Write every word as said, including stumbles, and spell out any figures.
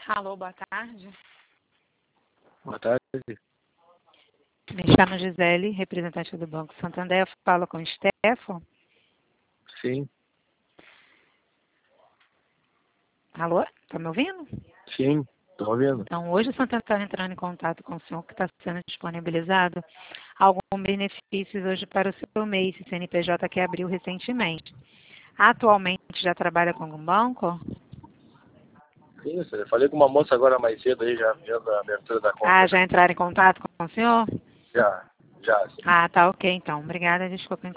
Alô, boa tarde. Boa tarde. Me chamo Gisele, representante do Banco Santander. Eu falo com o Stefan. Sim. Alô, está me ouvindo? Sim, estou ouvindo. Então, hoje o Santander está entrando em contato com o senhor que está sendo disponibilizado alguns benefícios hoje para o seu M E I, C N P J, que abriu recentemente. Atualmente já trabalha com algum banco? Sim, eu falei com uma moça agora mais cedo aí, já vendo a abertura da conta. Ah, já entraram em contato com o senhor? Já, já, sim. Ah, tá ok então. Obrigada, desculpa